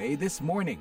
VOA This Morning.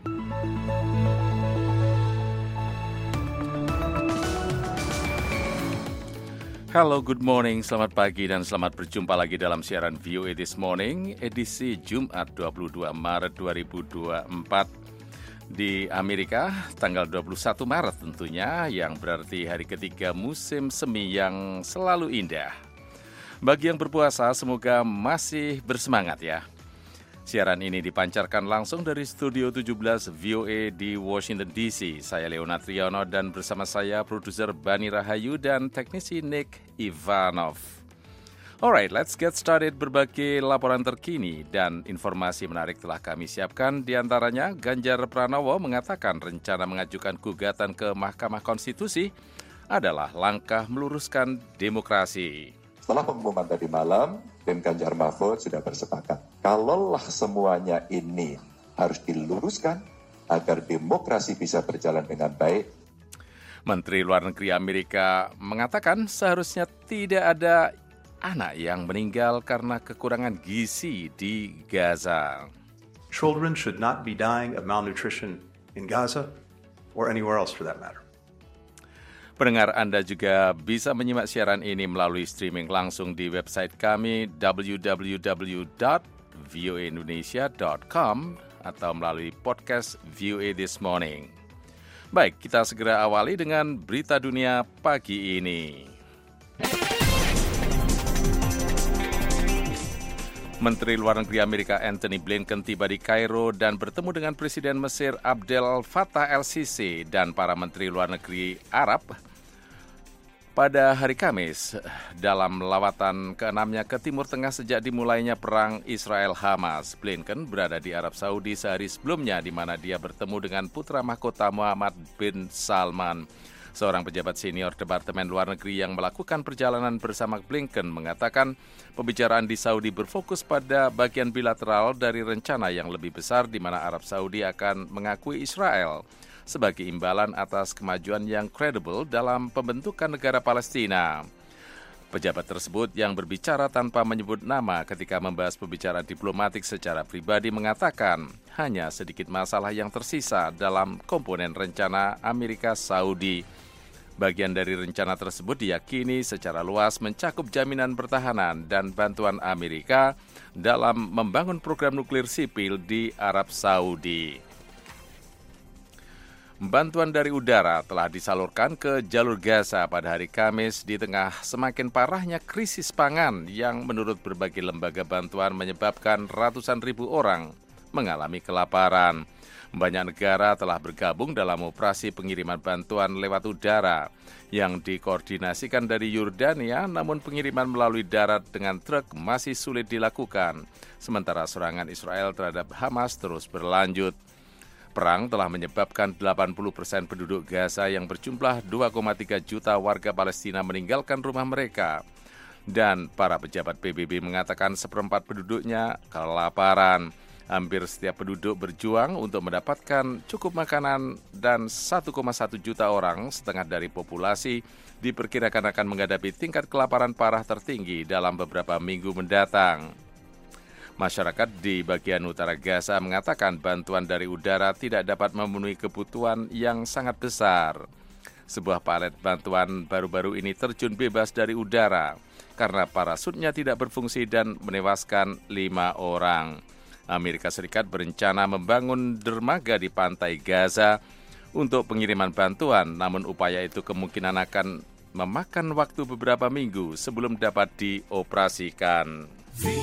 Halo, good morning, selamat pagi dan selamat berjumpa lagi dalam siaran VOA This Morning, edisi Jumat 22 Maret 2024 di Amerika, tanggal 21 Maret tentunya, yang berarti hari ketiga musim semi yang selalu indah. Bagi yang berpuasa, semoga masih bersemangat ya. Siaran ini dipancarkan langsung dari Studio 17 VOA di Washington DC. Saya Leonard Triono dan bersama saya produser Bani Rahayu dan teknisi Nick Ivanov. Alright, let's get started. Berbagai laporan terkini dan informasi menarik telah kami siapkan. Di antaranya, Ganjar Pranowo mengatakan rencana mengajukan gugatan ke Mahkamah Konstitusi adalah langkah meluruskan demokrasi. Setelah pengumuman tadi malam, tim Ganjar Mahfud sudah bersepakat. Kalaulah semuanya ini harus diluruskan agar demokrasi bisa berjalan dengan baik. Menteri Luar Negeri Amerika mengatakan seharusnya tidak ada anak yang meninggal karena kekurangan gizi di Gaza. Children should not be dying of malnutrition in Gaza or anywhere else for that matter. Pendengar, Anda juga bisa menyimak siaran ini melalui streaming langsung di website kami www.voaindonesia.com atau melalui podcast VOA This Morning. Baik, kita segera awali dengan berita dunia pagi ini. Menteri Luar Negeri Amerika Antony Blinken tiba di Kairo dan bertemu dengan Presiden Mesir Abdel Fattah el-Sisi dan para Menteri Luar Negeri Arab pada hari Kamis dalam lawatan ke-6-nya ke Timur Tengah sejak dimulainya perang Israel-Hamas. Blinken berada di Arab Saudi sehari sebelumnya di mana dia bertemu dengan putra mahkota Muhammad bin Salman. Seorang pejabat senior Departemen Luar Negeri yang melakukan perjalanan bersama Blinken mengatakan pembicaraan di Saudi berfokus pada bagian bilateral dari rencana yang lebih besar di mana Arab Saudi akan mengakui Israel sebagai imbalan atas kemajuan yang kredibel dalam pembentukan negara Palestina. Pejabat tersebut yang berbicara tanpa menyebut nama ketika membahas pembicaraan diplomatik secara pribadi mengatakan hanya sedikit masalah yang tersisa dalam komponen rencana Amerika Saudi. Bagian dari rencana tersebut diyakini secara luas mencakup jaminan pertahanan dan bantuan Amerika dalam membangun program nuklir sipil di Arab Saudi. Bantuan dari udara telah disalurkan ke jalur Gaza pada hari Kamis di tengah semakin parahnya krisis pangan yang menurut berbagai lembaga bantuan menyebabkan ratusan ribu orang mengalami kelaparan. Banyak negara telah bergabung dalam operasi pengiriman bantuan lewat udara yang dikoordinasikan dari Yordania, namun pengiriman melalui darat dengan truk masih sulit dilakukan, sementara serangan Israel terhadap Hamas terus berlanjut. Perang telah menyebabkan 80% penduduk Gaza yang berjumlah 2,3 juta warga Palestina meninggalkan rumah mereka. Dan para pejabat PBB mengatakan seperempat penduduknya kelaparan. Hampir setiap penduduk berjuang untuk mendapatkan cukup makanan dan 1,1 juta orang, setengah dari populasi, diperkirakan akan menghadapi tingkat kelaparan parah tertinggi dalam beberapa minggu mendatang. Masyarakat di bagian utara Gaza mengatakan bantuan dari udara tidak dapat memenuhi kebutuhan yang sangat besar. Sebuah palet bantuan baru-baru ini terjun bebas dari udara karena parasutnya tidak berfungsi dan menewaskan 5 orang. Amerika Serikat berencana membangun dermaga di pantai Gaza untuk pengiriman bantuan, namun upaya itu kemungkinan akan memakan waktu beberapa minggu sebelum dapat dioperasikan.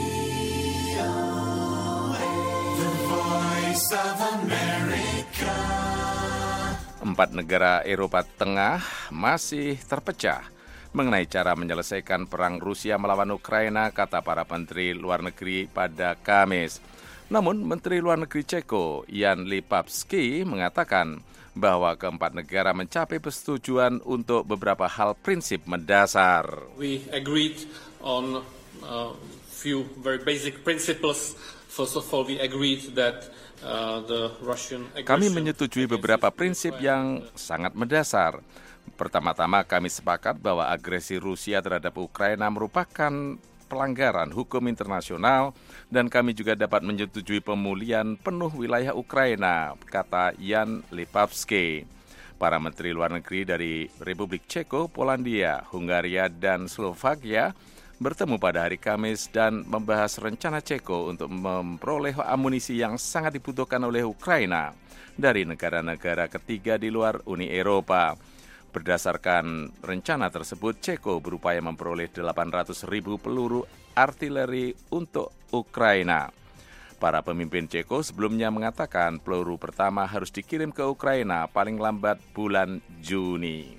4 negara Eropa Tengah masih terpecah mengenai cara menyelesaikan perang Rusia melawan Ukraina, kata para menteri luar negeri pada Kamis. Namun, Menteri Luar Negeri Ceko, Jan Lipavsky, mengatakan bahwa keempat negara mencapai persetujuan untuk beberapa hal prinsip mendasar. We agreed on few very basic principles. First of all, we agreed that Kami menyetujui beberapa prinsip yang sangat mendasar. Pertama-tama kami sepakat bahwa agresi Rusia terhadap Ukraina merupakan pelanggaran hukum internasional dan kami juga dapat menyetujui pemulihan penuh wilayah Ukraina, kata Jan Lipavsky. Para menteri luar negeri dari Republik Ceko, Polandia, Hungaria, dan Slovakia bertemu pada hari Kamis dan membahas rencana Ceko untuk memperoleh amunisi yang sangat dibutuhkan oleh Ukraina dari negara-negara ketiga di luar Uni Eropa. Berdasarkan rencana tersebut, Ceko berupaya memperoleh 800.000 peluru artileri untuk Ukraina. Para pemimpin Ceko sebelumnya mengatakan peluru pertama harus dikirim ke Ukraina paling lambat bulan Juni.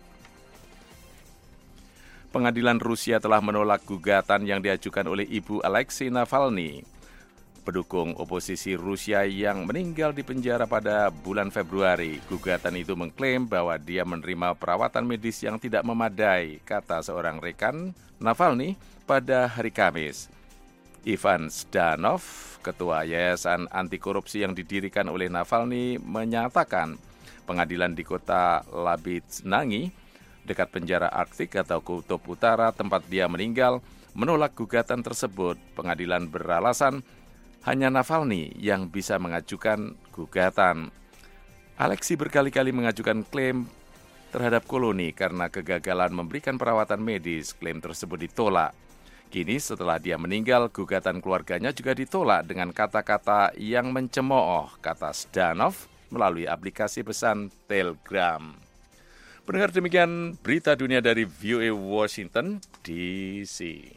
Pengadilan Rusia telah menolak gugatan yang diajukan oleh Ibu Alexei Navalny, pendukung oposisi Rusia yang meninggal di penjara pada bulan Februari. Gugatan itu mengklaim bahwa dia menerima perawatan medis yang tidak memadai, kata seorang rekan Navalny pada hari Kamis. Ivan Zdanov, ketua Yayasan Anti Korupsi yang didirikan oleh Navalny, menyatakan pengadilan di kota Labitznangi, dekat penjara Arktik atau Kutub Utara tempat dia meninggal, menolak gugatan tersebut. Pengadilan beralasan hanya Navalny yang bisa mengajukan gugatan. Alexei berkali-kali mengajukan klaim terhadap koloni karena kegagalan memberikan perawatan medis. Klaim tersebut ditolak. Kini setelah dia meninggal, gugatan keluarganya juga ditolak dengan kata-kata yang mencemooh, kata Zdanov melalui aplikasi pesan Telegram. Pendengar, demikian berita dunia dari VOA Washington DC.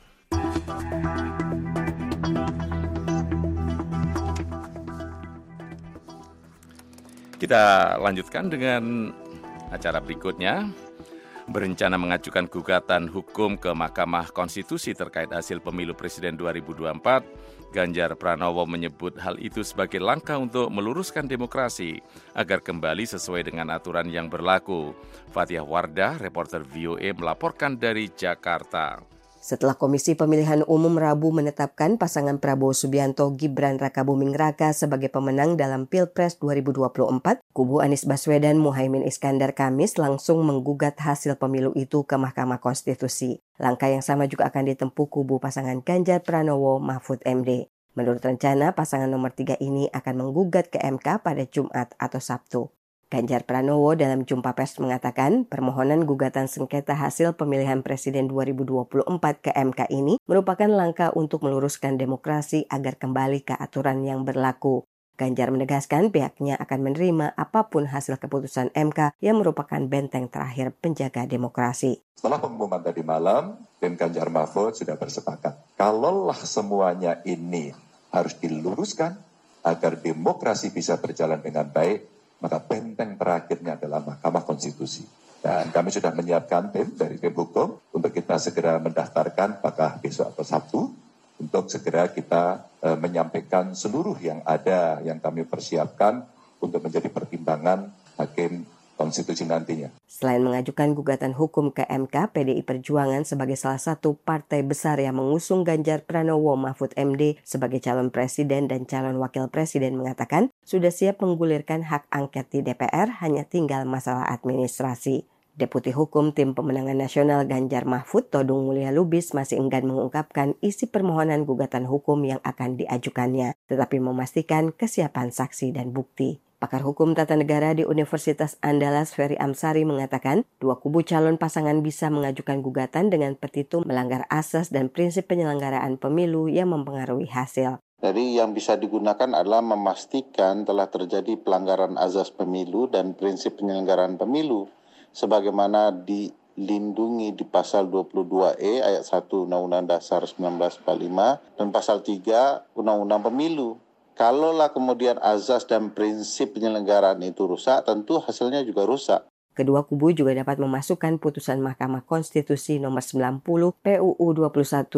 Kita lanjutkan dengan acara berikutnya. Berencana mengajukan gugatan hukum ke Mahkamah Konstitusi terkait hasil pemilu Presiden 2024, Ganjar Pranowo menyebut hal itu sebagai langkah untuk meluruskan demokrasi agar kembali sesuai dengan aturan yang berlaku. Fathia Wardah, reporter VOA, melaporkan dari Jakarta. Setelah Komisi Pemilihan Umum Rabu menetapkan pasangan Prabowo Subianto Gibran Rakabuming Raka sebagai pemenang dalam Pilpres 2024, kubu Anies Baswedan Muhaimin Iskandar Kamis langsung menggugat hasil pemilu itu ke Mahkamah Konstitusi. Langkah yang sama juga akan ditempuh kubu pasangan Ganjar Pranowo Mahfud MD. Menurut rencana, pasangan nomor 3 ini akan menggugat ke MK pada Jumat atau Sabtu. Ganjar Pranowo dalam jumpa pers mengatakan permohonan gugatan sengketa hasil pemilihan presiden 2024 ke MK ini merupakan langkah untuk meluruskan demokrasi agar kembali ke aturan yang berlaku. Ganjar menegaskan pihaknya akan menerima apapun hasil keputusan MK yang merupakan benteng terakhir penjaga demokrasi. Setelah pengumuman tadi malam, tim Ganjar Mahfud sudah bersepakat. Kalaulah semuanya ini harus diluruskan agar demokrasi bisa berjalan dengan baik, maka benteng terakhirnya adalah Mahkamah Konstitusi. Dan kami sudah menyiapkan tim dari tim hukum untuk kita segera mendaftarkan apakah besok atau Sabtu untuk segera kita menyampaikan seluruh yang ada yang kami persiapkan untuk menjadi pertimbangan hakim konstitusi nantinya. Selain mengajukan gugatan hukum ke MK, PDI Perjuangan sebagai salah satu partai besar yang mengusung Ganjar Pranowo Mahfud MD sebagai calon presiden dan calon wakil presiden mengatakan sudah siap menggulirkan hak angket di DPR, hanya tinggal masalah administrasi. Deputi Hukum Tim Pemenangan Nasional Ganjar Mahfud, Todung Mulya Lubis, masih enggan mengungkapkan isi permohonan gugatan hukum yang akan diajukannya, tetapi memastikan kesiapan saksi dan bukti. Pakar Hukum Tata Negara di Universitas Andalas Ferry Amsari mengatakan, dua kubu calon pasangan bisa mengajukan gugatan dengan petitum melanggar asas dan prinsip penyelenggaraan pemilu yang mempengaruhi hasil. Jadi yang bisa digunakan adalah memastikan telah terjadi pelanggaran azas pemilu dan prinsip penyelenggaraan pemilu sebagaimana dilindungi di pasal 22E ayat 1 Undang-Undang Dasar 1945 dan pasal 3 Undang-Undang Pemilu. Kalaulah kemudian azas dan prinsip penyelenggaraan itu rusak, tentu hasilnya juga rusak. Kedua kubu juga dapat memasukkan putusan Mahkamah Konstitusi nomor 90 PUU 21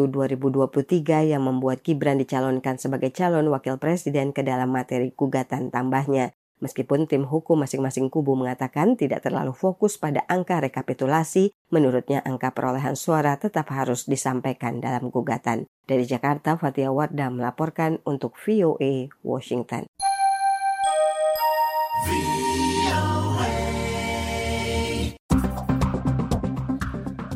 2023 yang membuat Gibran dicalonkan sebagai calon wakil presiden ke dalam materi gugatan tambahnya. Meskipun tim hukum masing-masing kubu mengatakan tidak terlalu fokus pada angka rekapitulasi, menurutnya angka perolehan suara tetap harus disampaikan dalam gugatan. Dari Jakarta, Fathia Wardah melaporkan untuk VOA Washington.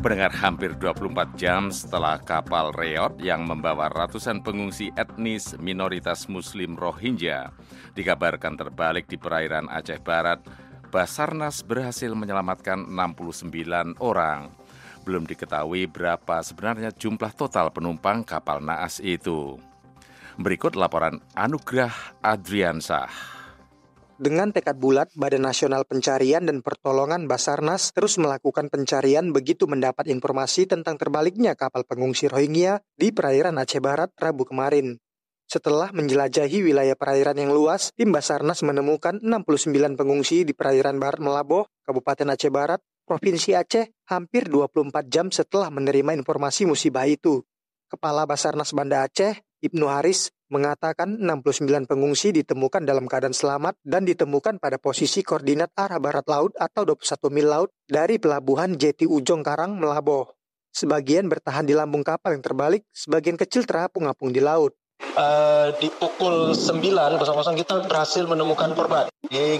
Pendengar, hampir 24 jam setelah kapal Reot yang membawa ratusan pengungsi etnis minoritas Muslim Rohingya dikabarkan terbalik di perairan Aceh Barat, Basarnas berhasil menyelamatkan 69 orang. Belum diketahui berapa sebenarnya jumlah total penumpang kapal naas itu. Berikut laporan Anugrah Adriansah. Dengan tekad bulat, Badan Nasional Pencarian dan Pertolongan Basarnas terus melakukan pencarian begitu mendapat informasi tentang terbaliknya kapal pengungsi Rohingya di perairan Aceh Barat Rabu kemarin. Setelah menjelajahi wilayah perairan yang luas, tim Basarnas menemukan 69 pengungsi di perairan Barat Melaboh, Kabupaten Aceh Barat, Provinsi Aceh, hampir 24 jam setelah menerima informasi musibah itu. Kepala Basarnas Banda Aceh, Ibnu Haris, mengatakan 69 pengungsi ditemukan dalam keadaan selamat dan ditemukan pada posisi koordinat arah barat laut atau 21 mil laut dari pelabuhan Jeti Ujong Karang, Melaboh. Sebagian bertahan di lambung kapal yang terbalik, sebagian kecil terapung-apung di laut. Di pukul 9.00 kita berhasil menemukan korban.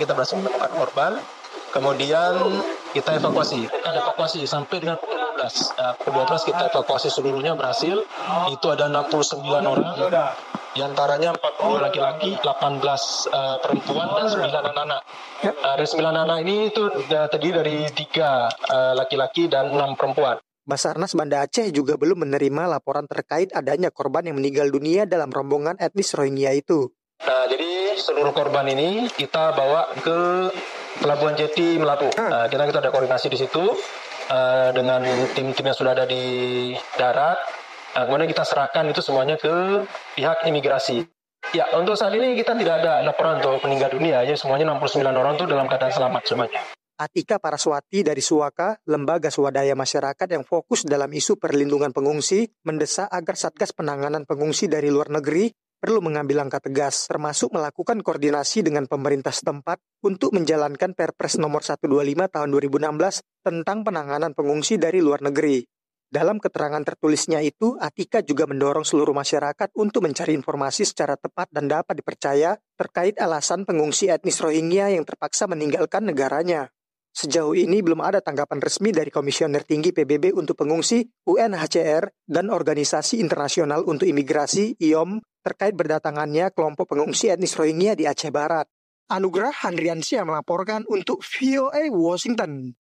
Kemudian kita evakuasi. Sampai dengan pukul 12. Pukul 12 kita evakuasi seluruhnya berhasil. Itu ada 69 orang. Di antaranya 40 laki-laki, 18 perempuan, dan 9 anak-anak. Dari 9 anak ini itu terdiri dari 3 laki-laki dan 6 perempuan. Basarnas Banda Aceh juga belum menerima laporan terkait adanya korban yang meninggal dunia dalam rombongan etnis Rohingya itu. Jadi seluruh korban ini kita bawa ke Pelabuhan Jeti Melabuh. Kita ada koordinasi di situ dengan tim-tim yang sudah ada di darat. Kemudian kita serahkan itu semuanya ke pihak imigrasi. Ya, untuk saat ini kita tidak ada laporan untuk meninggal dunia. Ya, semuanya 69 orang itu dalam keadaan selamat semuanya. Atika Paraswati dari Suaka, lembaga swadaya masyarakat yang fokus dalam isu perlindungan pengungsi, mendesak agar Satgas Penanganan Pengungsi dari luar negeri perlu mengambil langkah tegas, termasuk melakukan koordinasi dengan pemerintah setempat untuk menjalankan Perpres nomor 125 tahun 2016 tentang penanganan pengungsi dari luar negeri. Dalam keterangan tertulisnya itu, Atika juga mendorong seluruh masyarakat untuk mencari informasi secara tepat dan dapat dipercaya terkait alasan pengungsi etnis Rohingya yang terpaksa meninggalkan negaranya. Sejauh ini belum ada tanggapan resmi dari Komisioner Tinggi PBB untuk Pengungsi, UNHCR, dan Organisasi Internasional untuk Imigrasi, IOM, terkait berdatangannya kelompok pengungsi etnis Rohingya di Aceh Barat. Anugrah Handriansyah melaporkan untuk VOA Washington.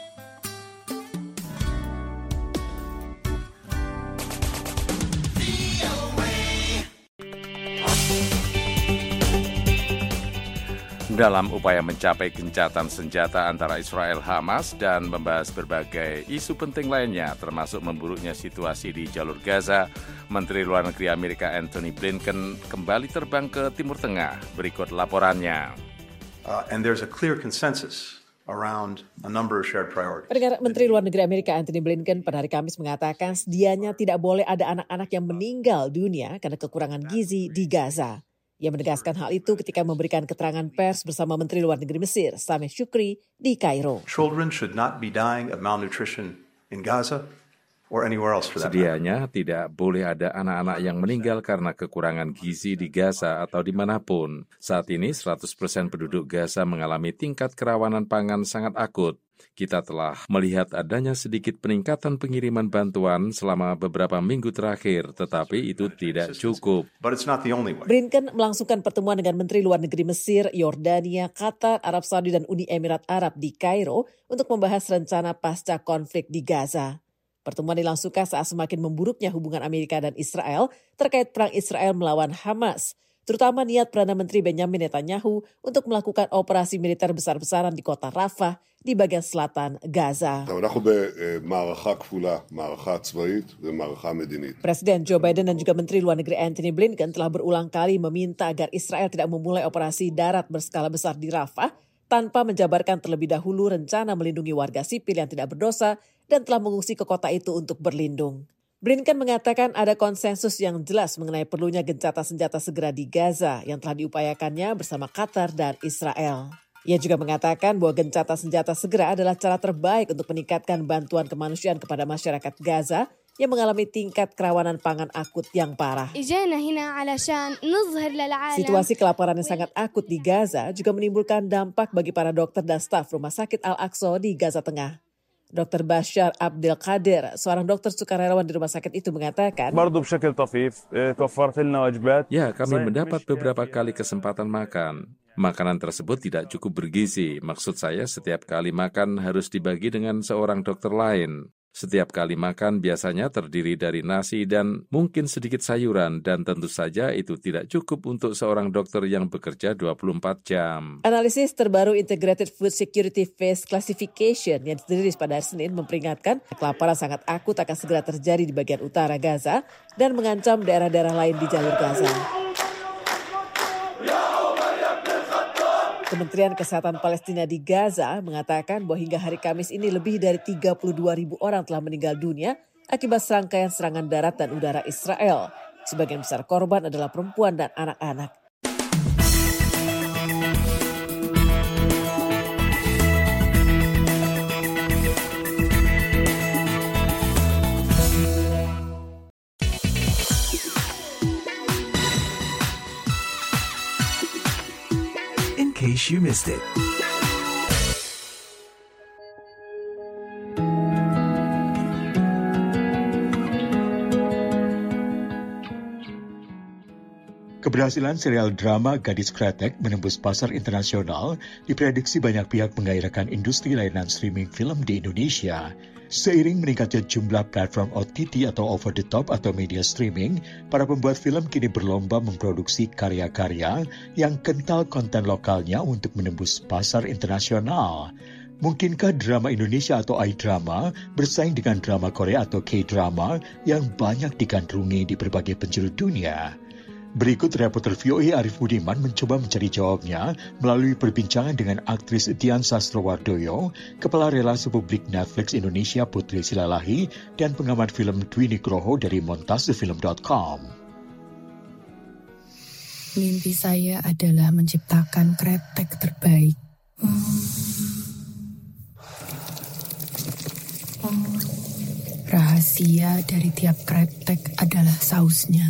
Dalam upaya mencapai gencatan senjata antara Israel Hamas dan membahas berbagai isu penting lainnya, termasuk memburuknya situasi di jalur Gaza, Menteri Luar Negeri Amerika Antony Blinken kembali terbang ke Timur Tengah. Berikut laporannya. And there's a clear consensus around a number of shared priorities. Menteri Luar Negeri Amerika Antony Blinken pada hari Kamis mengatakan sedianya tidak boleh ada anak-anak yang meninggal dunia karena kekurangan gizi di Gaza. Ia menegaskan hal itu ketika memberikan keterangan pers bersama Menteri Luar Negeri Mesir, Sameh Shoukry, di Kairo. Children should not be dying of malnutrition in Gaza or anywhere else for that matter. Sedianya tidak boleh ada anak-anak yang meninggal karena kekurangan gizi di Gaza atau dimanapun. Saat ini 100% penduduk Gaza mengalami tingkat kerawanan pangan sangat akut. Kita telah melihat adanya sedikit peningkatan pengiriman bantuan selama beberapa minggu terakhir, tetapi itu tidak cukup. Blinken melangsungkan pertemuan dengan Menteri Luar Negeri Mesir, Yordania, Qatar, Arab Saudi, dan Uni Emirat Arab di Kairo untuk membahas rencana pasca konflik di Gaza. Pertemuan dilangsungkan saat semakin memburuknya hubungan Amerika dan Israel terkait perang Israel melawan Hamas, terutama niat Perdana Menteri Benjamin Netanyahu untuk melakukan operasi militer besar-besaran di kota Rafah di bagian selatan Gaza. Presiden Joe Biden dan juga Menteri Luar Negeri Antony Blinken telah berulang kali meminta agar Israel tidak memulai operasi darat berskala besar di Rafah tanpa menjabarkan terlebih dahulu rencana melindungi warga sipil yang tidak berdosa dan telah mengungsi ke kota itu untuk berlindung. Blinken mengatakan ada konsensus yang jelas mengenai perlunya gencatan senjata segera di Gaza yang telah diupayakannya bersama Qatar dan Israel. Ia juga mengatakan bahwa gencatan senjata segera adalah cara terbaik untuk meningkatkan bantuan kemanusiaan kepada masyarakat Gaza yang mengalami tingkat kerawanan pangan akut yang parah. Situasi kelaparan yang sangat akut di Gaza juga menimbulkan dampak bagi para dokter dan staf Rumah Sakit Al-Aqsa di Gaza Tengah. Dr. Bashar Abdel Qadir, seorang dokter sukarelawan di rumah sakit itu mengatakan, ya, kami mendapat beberapa kali kesempatan makan. Makanan tersebut tidak cukup bergizi. Maksud saya, setiap kali makan harus dibagi dengan seorang dokter lain. Setiap kali makan biasanya terdiri dari nasi dan mungkin sedikit sayuran, dan tentu saja itu tidak cukup untuk seorang dokter yang bekerja 24 jam. Analisis terbaru Integrated Food Security Phase Classification yang dirilis pada hari Senin memperingatkan kelaparan sangat akut akan segera terjadi di bagian utara Gaza dan mengancam daerah-daerah lain di jalur Gaza. Kementerian Kesehatan Palestina di Gaza mengatakan bahwa hingga hari Kamis ini lebih dari 32.000 orang telah meninggal dunia akibat serangkaian serangan darat dan udara Israel. Sebagian besar korban adalah perempuan dan anak-anak. In case you missed it. Keberhasilan serial drama Gadis Kretek menembus pasar internasional diprediksi banyak pihak menggairahkan industri layanan streaming film di Indonesia. Seiring meningkatnya jumlah platform OTT atau over the top atau media streaming, para pembuat film kini berlomba memproduksi karya-karya yang kental konten lokalnya untuk menembus pasar internasional. Mungkinkah drama Indonesia atau iDrama bersaing dengan drama Korea atau K-drama yang banyak digandrungi di berbagai penjuru dunia? Berikut reporter VOA Arif Budiman mencoba mencari jawabnya melalui perbincangan dengan aktris Dian Sastrowardoyo, Kepala Relasi Publik Netflix Indonesia Putri Silalahi, dan pengamat film Dwi Nugroho dari montasefilm.com. Mimpi saya adalah menciptakan kretek terbaik. Rahasia dari tiap kretek adalah sausnya.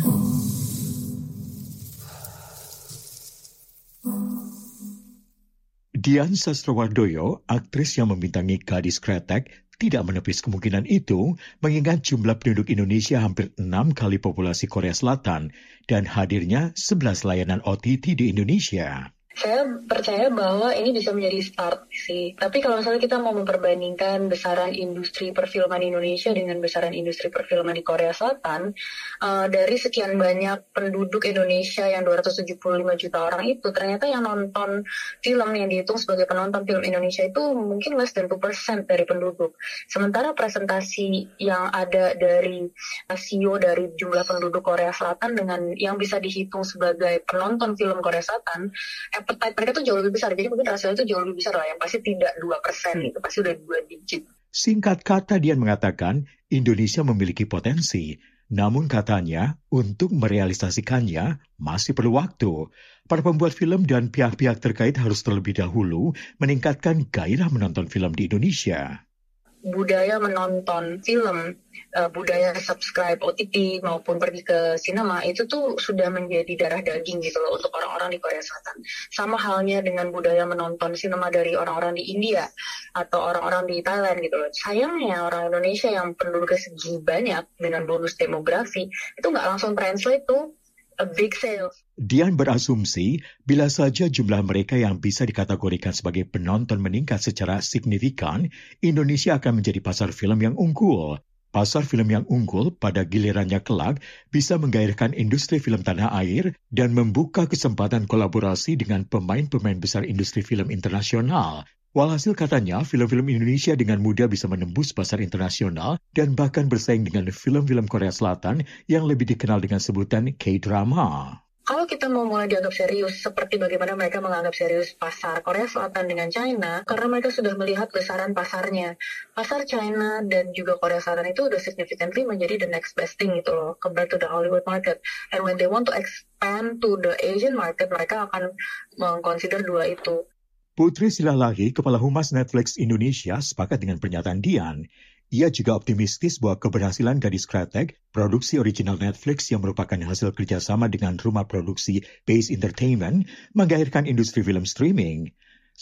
Dian Sastrowardoyo, aktris yang membintangi Gadis Kretek, tidak menepis kemungkinan itu mengingat jumlah penduduk Indonesia hampir 6 kali populasi Korea Selatan dan hadirnya 11 layanan OTT di Indonesia. Saya percaya bahwa ini bisa menjadi start sih. Tapi kalau misalnya kita mau memperbandingkan besaran industri perfilman Indonesia dengan besaran industri perfilman di Korea Selatan, dari sekian banyak penduduk Indonesia yang 275 juta orang itu, ternyata yang nonton film yang dihitung sebagai penonton film Indonesia itu mungkin less than 2% dari penduduk. Sementara presentasi yang ada dari rasio dari jumlah penduduk Korea Selatan dengan yang bisa dihitung sebagai penonton film Korea Selatan, appetite mereka tuh jauh lebih besar, jadi mungkin rasanya itu jauh lebih besar lah, yang pasti tidak 2%, itu pasti udah 2 digit. Singkat kata, Dian mengatakan Indonesia memiliki potensi, namun katanya untuk merealisasikannya masih perlu waktu. Para pembuat film dan pihak-pihak terkait harus terlebih dahulu meningkatkan gairah menonton film di Indonesia. Budaya menonton film, budaya subscribe OTT maupun pergi ke sinema itu tuh sudah menjadi darah daging gitu loh untuk orang-orang di Korea Selatan. Sama halnya dengan budaya menonton sinema dari orang-orang di India atau orang-orang di Thailand gitu loh. Sayangnya orang Indonesia yang penduduknya segi banyak dengan bonus demografi itu nggak langsung translate tuh a big sales. Dian berasumsi bila saja jumlah mereka yang bisa dikategorikan sebagai penonton meningkat secara signifikan, Indonesia akan menjadi pasar film yang unggul. Pasar film yang unggul pada gilirannya kelak bisa menggairahkan industri film tanah air dan membuka kesempatan kolaborasi dengan pemain-pemain besar industri film internasional. Walhasil katanya, film-film Indonesia dengan mudah bisa menembus pasar internasional dan bahkan bersaing dengan film-film Korea Selatan yang lebih dikenal dengan sebutan K-drama. Kalau kita mau mulai dianggap serius, seperti bagaimana mereka menganggap serius pasar Korea Selatan dengan China, karena mereka sudah melihat besaran pasarnya. Pasar China dan juga Korea Selatan itu udah significantly menjadi the next best thing gitu loh, compared to the Hollywood market. And when they want to expand to the Asian market, mereka akan mengconsider dua itu. Putri Silalahi, Kepala Humas Netflix Indonesia, sepakat dengan pernyataan Dian. Ia juga optimistis bahwa keberhasilan Gadis Kretek, produksi original Netflix yang merupakan hasil kerjasama dengan rumah produksi Base Entertainment, menggairahkan industri film streaming.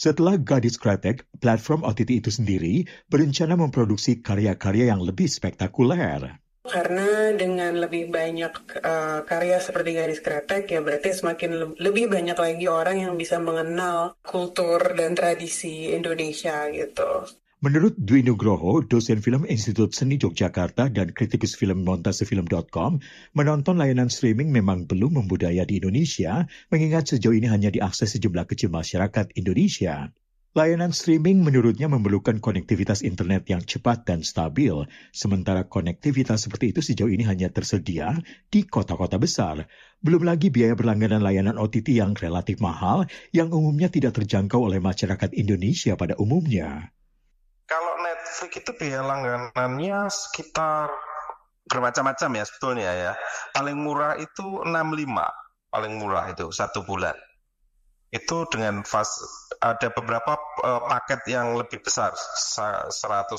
Setelah Gadis Kretek, platform OTT itu sendiri berencana memproduksi karya-karya yang lebih spektakuler. Karena dengan lebih banyak karya seperti Gadis Kretek, ya berarti semakin lebih banyak lagi orang yang bisa mengenal kultur dan tradisi Indonesia gitu. Menurut Dwi Nugroho, dosen film Institut Seni Yogyakarta dan kritikus film montasefilm.com, menonton layanan streaming memang belum membudaya di Indonesia, mengingat sejauh ini hanya diakses sejumlah kecil masyarakat Indonesia. Layanan streaming menurutnya memerlukan konektivitas internet yang cepat dan stabil, sementara konektivitas seperti itu sejauh ini hanya tersedia di kota-kota besar. Belum lagi biaya berlangganan layanan OTT yang relatif mahal, yang umumnya tidak terjangkau oleh masyarakat Indonesia pada umumnya. Kalau Netflix itu biaya langganannya sekitar bermacam-macam ya sebetulnya ya. Paling murah itu 65, paling murah itu 1 bulan. Itu dengan ada beberapa paket yang lebih besar, 150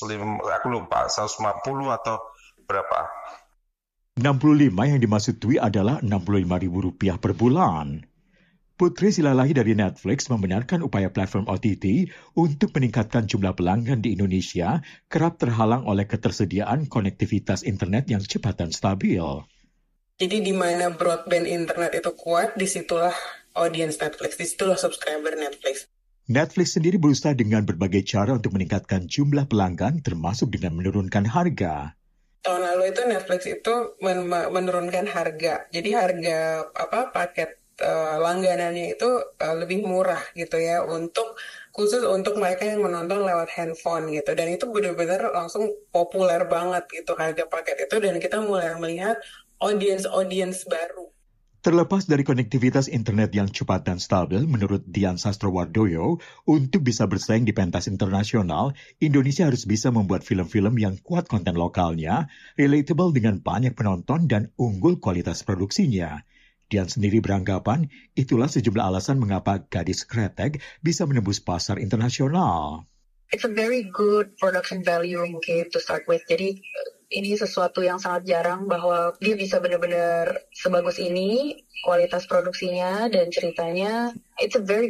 atau berapa. 65 yang dimaksud Dwi adalah Rp65.000 per bulan. Putri Silalahi dari Netflix membenarkan upaya platform OTT untuk meningkatkan jumlah pelanggan di Indonesia kerap terhalang oleh ketersediaan konektivitas internet yang cepat dan stabil. Jadi di mana broadband internet itu kuat, disitulah audience Netflix, disitulah subscriber Netflix. Netflix sendiri berusaha dengan berbagai cara untuk meningkatkan jumlah pelanggan, termasuk dengan menurunkan harga. Tahun lalu itu Netflix itu menurunkan harga. Jadi harga paket langganannya itu lebih murah gitu ya, khusus untuk mereka yang menonton lewat handphone gitu, dan itu benar-benar langsung populer banget gitu harga paket itu, dan kita mulai melihat audience baru. Terlepas dari konektivitas internet yang cepat dan stabil, menurut Dian Sastrowardoyo, untuk bisa bersaing di pentas internasional, Indonesia harus bisa membuat film-film yang kuat konten lokalnya, relatable dengan banyak penonton, dan unggul kualitas produksinya. Dian sendiri beranggapan itulah sejumlah alasan mengapa Gadis Kretek bisa menembus pasar internasional. It's a very good production value mungkin to start with. Jadi ini sesuatu yang sangat jarang bahwa dia bisa benar-benar sebagus ini kualitas produksinya dan ceritanya. It's a very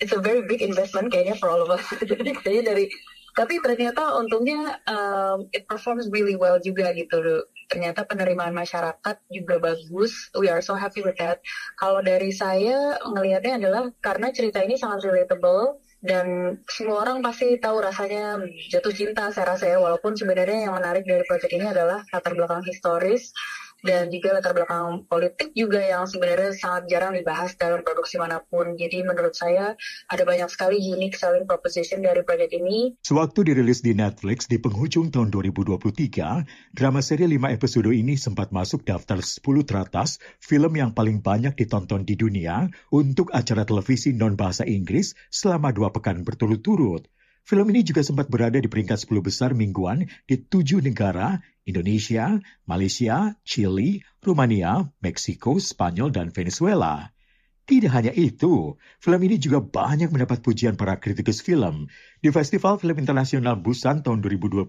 big investment kayaknya for all of us. Jadi kayaknya tapi ternyata untungnya it performs really well juga gitu. Ternyata penerimaan masyarakat juga bagus. We are so happy with that. Kalau dari saya ngelihatnya adalah karena cerita ini sangat relatable dan semua orang pasti tahu rasanya jatuh cinta saya rasa ya. Walaupun sebenarnya yang menarik dari proyek ini adalah latar belakang historis dan juga latar belakang politik juga yang sebenarnya sangat jarang dibahas dalam produksi manapun. Jadi menurut saya ada banyak sekali unique selling proposition dari proyek ini. Sewaktu dirilis di Netflix di penghujung tahun 2023, drama seri 5 episode ini sempat masuk daftar 10 teratas film yang paling banyak ditonton di dunia untuk acara televisi non-bahasa Inggris selama 2 pekan berturut-turut. Film ini juga sempat berada di peringkat 10 besar mingguan di 7 negara, Indonesia, Malaysia, Chili, Rumania, Meksiko, Spanyol, dan Venezuela. Tidak hanya itu, film ini juga banyak mendapat pujian para kritikus film. Di Festival Film Internasional Busan tahun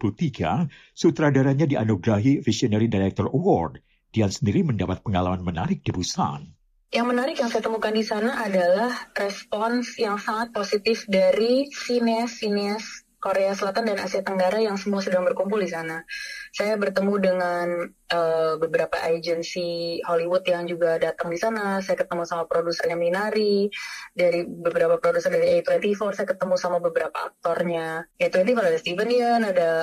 2023, sutradaranya dianugerahi Visionary Director Award. Dian sendiri mendapat pengalaman menarik di Busan. Yang menarik yang saya temukan di sana adalah respons yang sangat positif dari sineas Korea Selatan dan Asia Tenggara yang semua sedang berkumpul di sana. Saya bertemu dengan beberapa agensi Hollywood yang juga datang di sana. Saya ketemu sama produsernya Minari, dari beberapa produser dari A24. Saya ketemu sama beberapa aktornya A24, ada Steven Yeun,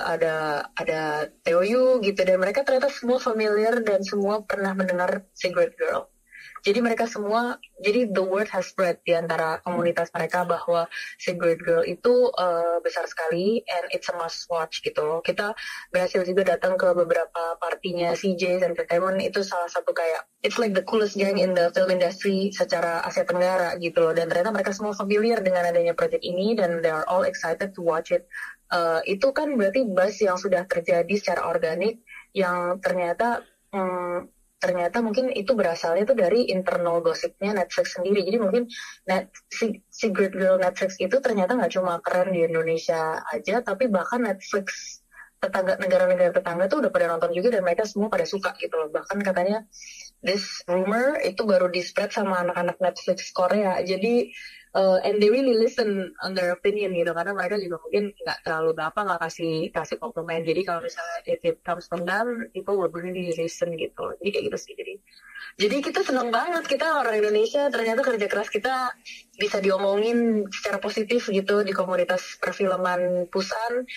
ada Theo Yu gitu, dan mereka ternyata semua familiar dan semua pernah mendengar Secret Girl. Jadi mereka semua, jadi the word has spread di antara komunitas mereka bahwa Secret Girl itu besar sekali and it's a must watch gitu. Kita berhasil juga datang ke beberapa partinya CJ's Entertainment, itu salah satu kayak it's like the coolest gang in the film industry secara Asia Tenggara gitu loh. Dan ternyata mereka semua familiar dengan adanya project ini dan they are all excited to watch it. Itu kan berarti buzz yang sudah terjadi secara organik yang ternyata mungkin itu berasalnya tuh dari internal gosipnya Netflix sendiri. Jadi mungkin Secret Girl Netflix itu ternyata nggak cuma keren di Indonesia aja, tapi bahkan Netflix negara-negara tetangga tuh udah pada nonton juga dan mereka semua pada suka gitu loh. Bahkan katanya this rumor itu baru di-spread sama anak-anak Netflix Korea. Jadi and they really listen on their opinion gitu, karena mereka juga mungkin nggak terlalu nggak kasih komplimen. Jadi kalau misalnya if it comes from them, people will really listen gitu. Jadi kayak gitu sih. Jadi kita senang banget, kita orang Indonesia ternyata kerja keras kita bisa diomongin secara positif gitu di komunitas perfilman Pusan.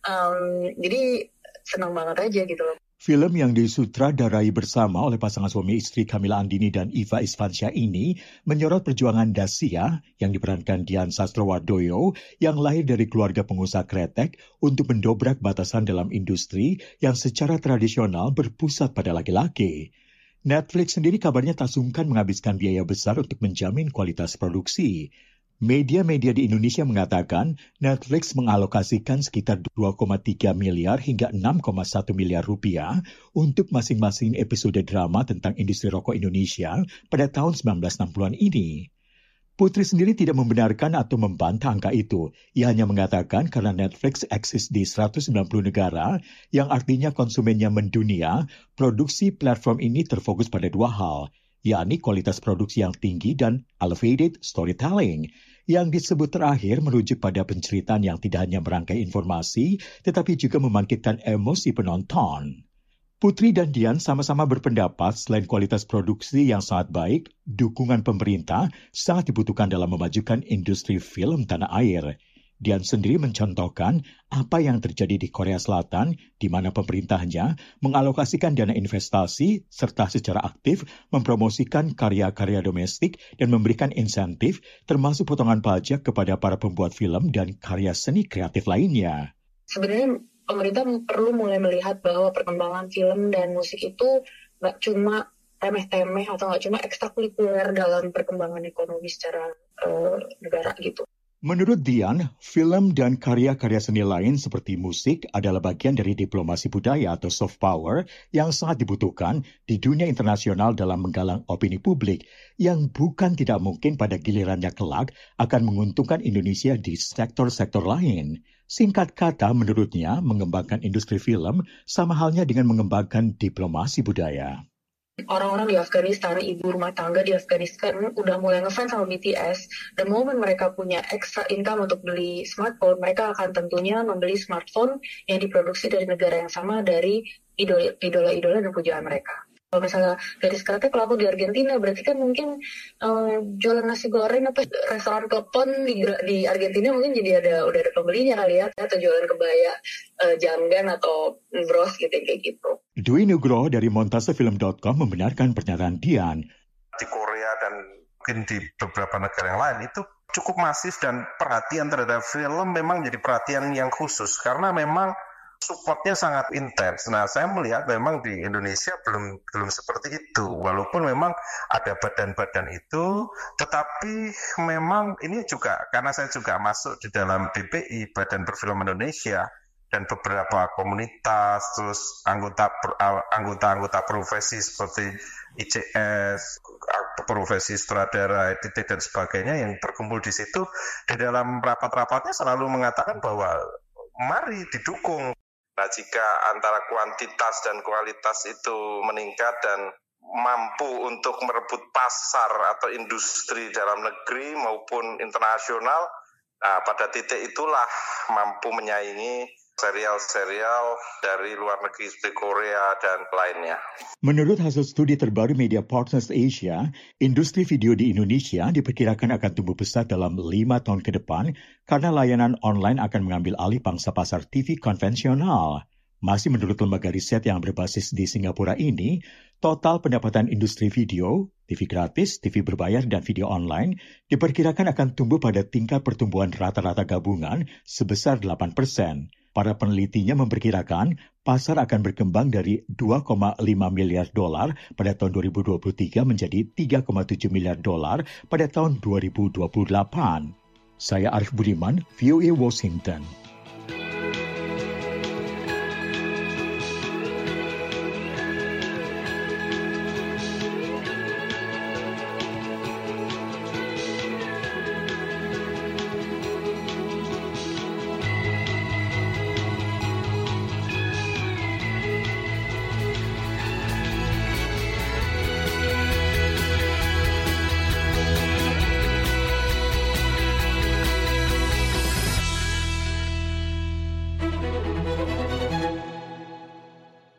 Jadi senang banget aja gitu loh. Film yang disutradarai bersama oleh pasangan suami istri Kamila Andini dan Iva Isfansyah ini menyorot perjuangan Dasia yang diperankan Dian Sastrowardoyo yang lahir dari keluarga pengusaha kretek untuk mendobrak batasan dalam industri yang secara tradisional berpusat pada laki-laki. Netflix sendiri kabarnya tak sungkan menghabiskan biaya besar untuk menjamin kualitas produksi. Media-media di Indonesia mengatakan Netflix mengalokasikan sekitar 2,3 miliar hingga 6,1 miliar rupiah untuk masing-masing episode drama tentang industri rokok Indonesia pada tahun 1960-an ini. Putri sendiri tidak membenarkan atau membantah angka itu. Ia hanya mengatakan karena Netflix eksis di 190 negara, yang artinya konsumennya mendunia, produksi platform ini terfokus pada dua hal, yakni kualitas produksi yang tinggi dan elevated storytelling. Yang disebut terakhir merujuk pada penceritaan yang tidak hanya merangkai informasi, tetapi juga membangkitkan emosi penonton. Putri dan Dian sama-sama berpendapat selain kualitas produksi yang sangat baik, dukungan pemerintah sangat dibutuhkan dalam memajukan industri film tanah air. Dian sendiri mencontohkan apa yang terjadi di Korea Selatan, di mana pemerintahnya mengalokasikan dana investasi serta secara aktif mempromosikan karya-karya domestik dan memberikan insentif termasuk potongan pajak kepada para pembuat film dan karya seni kreatif lainnya. Sebenarnya pemerintah perlu mulai melihat bahwa perkembangan film dan musik itu nggak cuma remeh-temeh atau nggak cuma ekstrakurikuler dalam perkembangan ekonomi secara negara gitu. Menurut Dian, film dan karya-karya seni lain seperti musik adalah bagian dari diplomasi budaya atau soft power yang sangat dibutuhkan di dunia internasional dalam menggalang opini publik yang bukan tidak mungkin pada gilirannya kelak akan menguntungkan Indonesia di sektor-sektor lain. Singkat kata, menurutnya, mengembangkan industri film sama halnya dengan mengembangkan diplomasi budaya. Orang-orang di Afghanistan, ibu rumah tangga di Afghanistan udah mulai ngefans sama BTS. The moment mereka punya extra income untuk beli smartphone, mereka akan tentunya membeli smartphone yang diproduksi dari negara yang sama dari idola-idola dan pujaan mereka. Kalau misalnya Gadis Kretek laku di Argentina, berarti kan mungkin jualan nasi goreng apa restoran klepon di Argentina mungkin jadi udah ada pembelinya kali ya, atau jualan kebaya janggan atau bros gitu kayak gitu. Dwi Nugroho dari montasefilm.com membenarkan pernyataan Dian. Di Korea dan mungkin di beberapa negara yang lain itu cukup masif dan perhatian terhadap film memang jadi perhatian yang khusus karena memang supportnya sangat intens. Nah, saya melihat memang di Indonesia belum seperti itu. Walaupun memang ada badan-badan itu, tetapi memang ini juga karena saya juga masuk di dalam BPI, Badan Perfilman Indonesia, dan beberapa komunitas, terus anggota-anggota profesi seperti ICS, profesi sutradara, editor dan sebagainya yang berkumpul di situ. Di dalam rapat-rapatnya selalu mengatakan bahwa mari didukung. Nah, jika antara kuantitas dan kualitas itu meningkat dan mampu untuk merebut pasar atau industri dalam negeri maupun internasional, nah, pada titik itulah mampu menyaingi serial-serial dari luar negeri seperti Korea dan lainnya. Menurut hasil studi terbaru Media Partners Asia, industri video di Indonesia diperkirakan akan tumbuh pesat dalam 5 tahun ke depan karena layanan online akan mengambil alih pangsa pasar TV konvensional. Masih menurut lembaga riset yang berbasis di Singapura ini, total pendapatan industri video, TV gratis, TV berbayar, dan video online diperkirakan akan tumbuh pada tingkat pertumbuhan rata-rata gabungan sebesar 8%. Para penelitinya memperkirakan pasar akan berkembang dari $2,5 miliar pada tahun 2023 menjadi $3,7 miliar pada tahun 2028. Saya Arif Budiman, VOA Washington.